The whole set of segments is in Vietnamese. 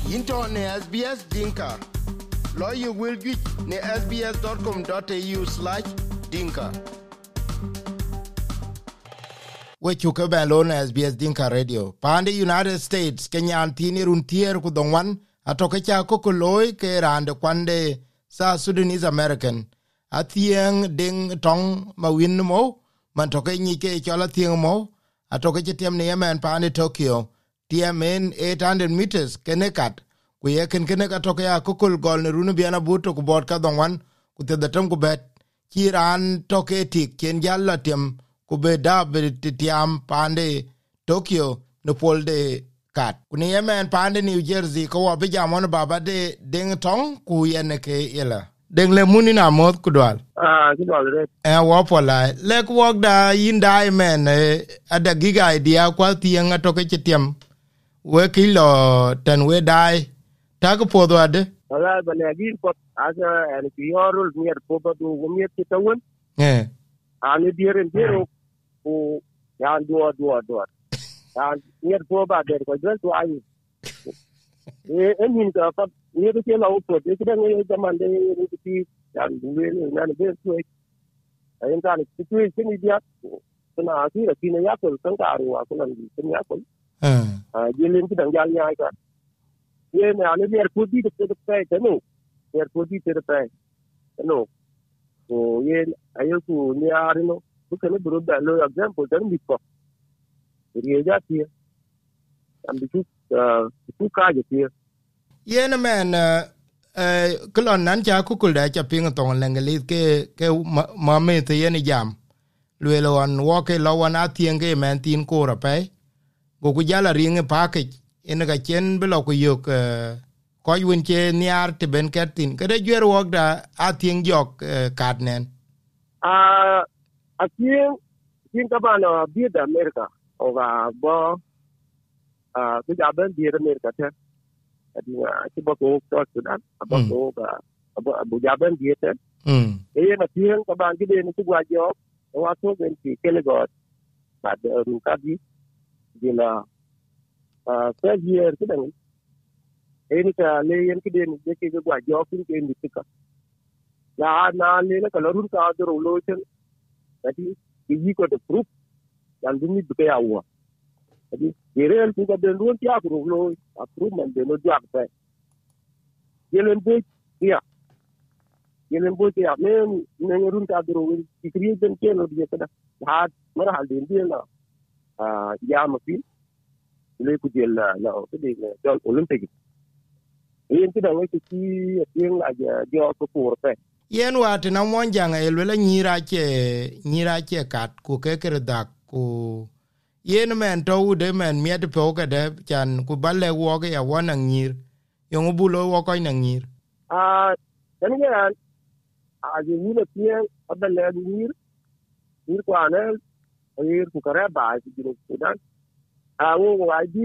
Into ne SBS Dinka. Lawyer will get ne sbs.com.au/dinka. We chuka ba lo na SBS Dinka Radio. Pande United States Kenya antini runtier ku dongwan atoke cha kokoloy ke rande kwande sa Sudanese American. Atieng ding tong ma win mo man toke ni ke chola tieng mo atoke chetem ne yemen pande Tokyo. Tiamen 800 meters kenekat ku ye ken atoke ya kokol gol ne runu biana buto ku bot ka dongwan ku te datam ku bet kiran toke tik ken jalla tem ku be da be tiam pande Tokyo no polde kat ku ne yemen pande New Jersey ko wa be jamon baba de ding tong ku yene ke yela deng le muni na mod ku dwal kidwal re wa pola le ku wok da yinda men ada giga idea kwa tieng atoke chetem we kilo ten we dai tag podo ade wala balagin pot asa en yorul mier podo du mier kitawon ani dieren dero ku yan do yan mier poba der ko dal to ayi enin ka pat ni ke la upo de ke ngi zaman de ni ti yan duwe ni nan be to ayen kan situation dia na asira kina yako kankaro akuna ni yako jelen ki dang jal nyaay ka ye ne ale yer kodi de pe tano yer kodi de pe tano o ye ayo ku ni arino ku kene bro da lo example dan mi ko riya ja ti am bi ku ka je ti ye na men klon nan ja ku kul da cha ping to lengali ke ma me te ye ni jam lwelo an wo ke lo wan atienge men tin ko ra pe go ku jala ringe package en ga chen belo ku yok ko yun che niar te ben ketin kada jwer wok da atien jok kadnen atien ka bana bi da America o ga bo bi da ben bi da America te adinga ti bo ko to Sudan bo ko ga bo ja ben bi te na tien ka ban gi de ni ku gwa jo wa to ben ti kele god ba de ru ka bi dila year kidang eni ka le yen kiden de ke gwa jokin ke ni tika ya na le la kalorun ka do lo chen ati yi ko de proof yan dumi de ya wa ati yerel ku ka den ruon ya ko lo approve man de no ja pa yelen bo ya men ne run ka do wi kri den ke no de kada ha mara hal din de na ya ma fi le ku jël la ko de jol olympique yen ti da ngi ci yen la jo ko pour pe yen wat na mon janga elwela nyira che kat ku ke dak ku yen men to de men miet po ka de chan ku balle wo ga ya wana nyir yong bulo wo ko na nyir tan ga je ni le tien abale nyir ko anel yir ku kare ba ci ni Sudan wo wa di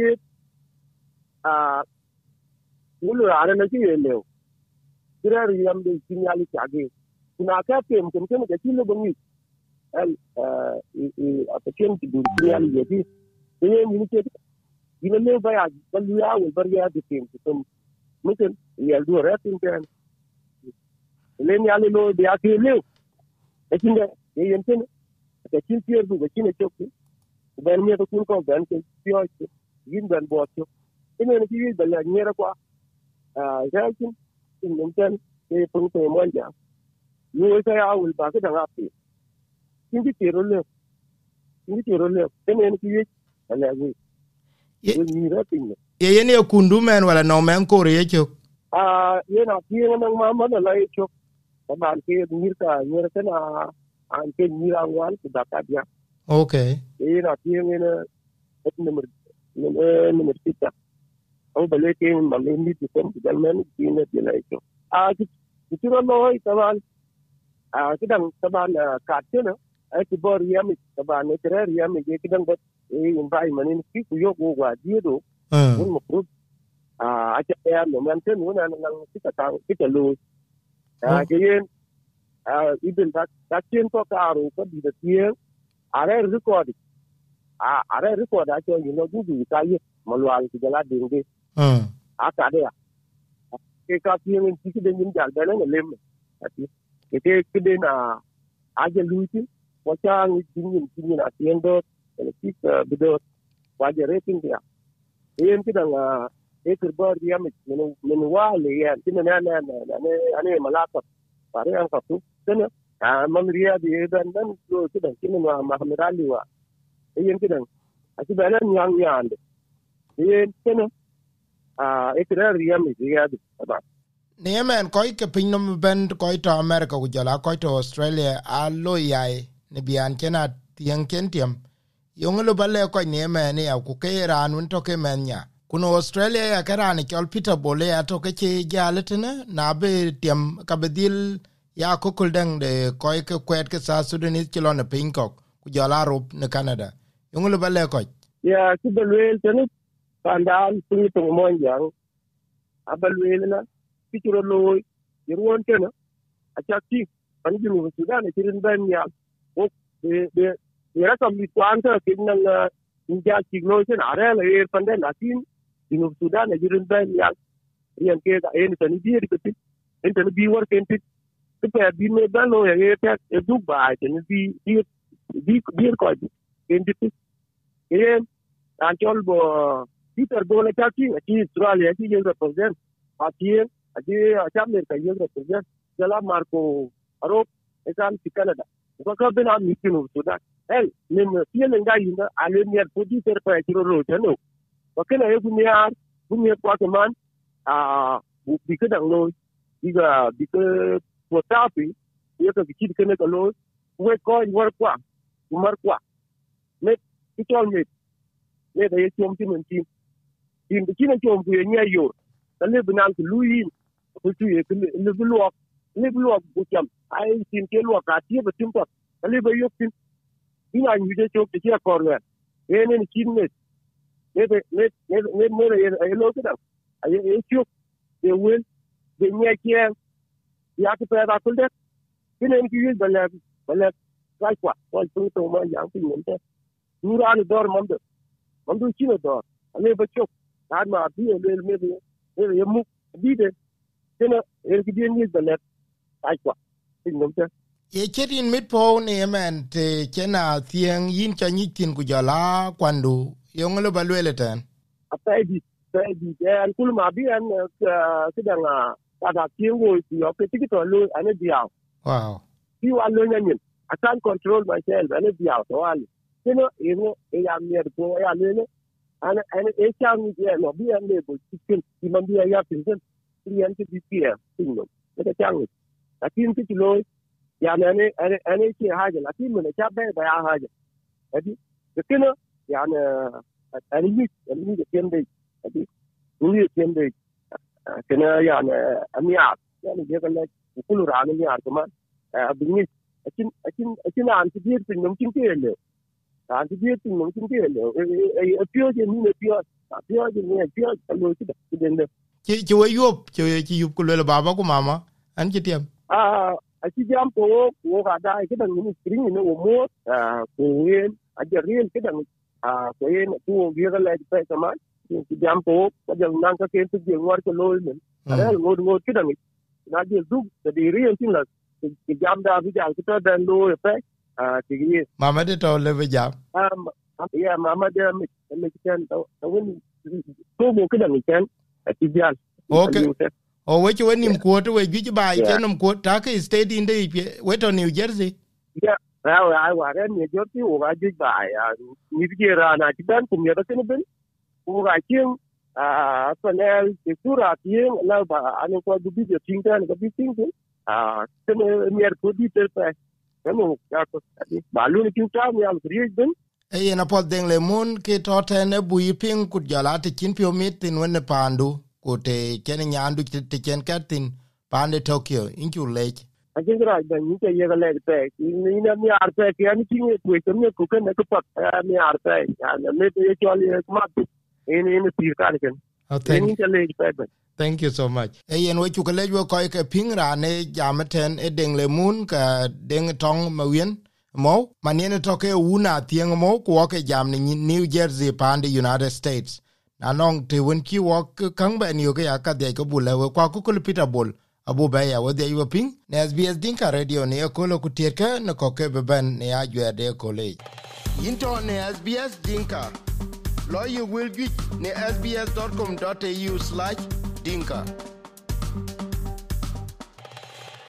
wulu ara na ki yelo kirar yam de sinyali chage kuna ka tem kem ga tilo bangi al apakem ti dur sinyali yeti ye ni ke ina le baya balu ya wal bar ya de tem tum mungkin yel do ratin kan le ni ale lo de ake le ekinga yen ten ka kin tier du ga kin chokki ben mi to kun ko ben ke pio yin ben bo to ina ni ti bala nyera kwa jakin in nan ke pun ko monja ni ka ya wul ba ka da ngapi kin ti tiro le ina ni ti ala ni ni ratin ye ne kundu men wala no men ko re chok ye na ti nan ma ma la chok ba ban ke ni ka na an ke ni ra wan ku da ka dia okay ye na ti ne number 6 au bale ke mamme ni ti kom dalman ti ne ti la ito ti ro no taban kidan taban ka tena ai ti bor yami taban ne tere yami ke kidan ba in bai manin ki ku yo go wa diedo un mo pro a cha ya no man ten wona nan ti ta lo ke yen ibn ta chen ko ka ro ko di da tie are record a cho you know gugu ka yi malwal ti gala dinge aka de ke ka tieng en ti de nim jal bele ne lem ati ke de na aje luiti wa cha ngi tin na tieng do ele ti bido wa je rating dia en ti dang e kurbar dia men wa le ya tin na ane malaka pare an ka tu tena man ria di dan lo ti dang tin na Muhammad Ali wa en ti dang ati bele nyang yande en tena e kra ria mi dia di ba Niemen koi ke pinnum ben koi to America ku jala koi to Australia a lo yai ne bian kena tieng kentiam yongelo balle koi niemen ya ku ke ran un to ke menya kuno Australia ya karani chol Peter Bole ya to ke che jaletene na be tiam ka bedil ya ko kuldeng de koi ke kwet ke sa Sudanese kilo ne pinkok ku jala rop ne Canada yongelo balle koi ya ku belwel tene pandal puni to monjang abalwel na kituro loy yerwon tena achaki anjinu Sudan e tirin ben ya o de yera kam mi kwanta kinna inja siglo chen arela e pande latin dinu Sudan e tirin ben ya rian ke ga en tani bi rikati en tani bi wor ken tit pe bi me dalo e ta e duba tani bi ko en tit en anchol bo Peter Bole chaki ki Australia ki je represent atien aje achamne ka yel represent jala Marco Arop ekan ti Canada ko ka bena mitinu Sudan nem tiene ngai na alemier podi ter pa tiro ro tano ko kana e gumiar kwa man bi ka dang lo diga bi ka potapi ye ka ki kana ka lo we ko war kwa me itol me da ye chom tin tin bi kina chom ku ye nya yo tale binan ku luyin ku tu ye le bluok bu cham ai tin ke lo ka ti ba tim pa tale ba yok tin ina nyu de chok ti ya korwe e ne ni kin ne ne lo ka da ai e chok de wel de nya ke ya ke pa da kul de kina ni yu bala kai kwa ko tu to ma yang tin ne dura ni dor mandu chino dor ale ba chok ad ma bi le me mu bi de tena er ki bien ni bala kai kwa tin ne ye chetin mit po ne men te chena tieng yin cha nyitin ku jala kwandu yongelo balwele tan apai di an kul ma bi an kidanga ada tieng wo yo ke ti to lo an dia wow bi wa lo nyen I can't control myself an dia to wal tena e ya mi ko ya le an e cha mi dia no bi an le bo tikin ti man dia ya tin ti an ti pia tin no e ta chang lakin ti lo يعني أنا شيء حاجة لكن من الشعب بيع حاجة هذي لكن يعني أنا يجي كم بيج هذي يجي كم بيج كنا يعني أميار يعني جاكل لك وكل رأي أميار كمان بالنسبة أكين عن كثير في ممكن كله عن كثير في ممكن كله أبيض يمين أبيض يمين كله كده ci yub ku le baba ku mama an ci tiam aki jam ko ga da ke dan ni screen ni o mo ko yen a je rien ke dan ko yen tu bi ga la pe sama ki jam ko ka jang nan ka ke tu je war ko lo men ara ngod ke dan na je du de rien tin la ki jam da bi jang ta dan lo pe ki ni mama de to le bi jam ya mama de me ken to woni to mo ke dan ken ki jam okay o we che nim ko to we gi ba che nim ko ta ke state in de we to New Jersey ya ai wa ren New Jersey o ga ji ba ya ni ge ra na ti dan kum ya da ken ben o ga kin panel de sura tien la ba an ko du bi de tin tan ga bi tin ken mier ko di ter pa no ya ko ba lu ni tin ta mi al ri ben e na pod den le mun ke to ne bu yipin ku jala te kin pio mitin wona pandu te ken nyandu te ken katin pande Tokyo inchu lech ajingra da ni te yega le pe ni na mi arpe ke ani tinge ku me ku ken ko pat mi arpe ya me te choli ma ni pir kan ken ni te le pe thank you so much yen we chu ke le ko ke pingra ne jamten e deng le mun ka deng tong mawien mo manene toke una tieng mo ko ke jam ni New Jersey pande United States na nong te won ki wok kang ben yo ga ka de ko bula we kwa ku Peter Bol abu ba ya we de yo ping ne SBS Dinka Radio ne ko lo ku tierka ne ko ke ben ne ajwe de ko le into ne SBS Dinka lo you will get ne sbs.com.au/dinka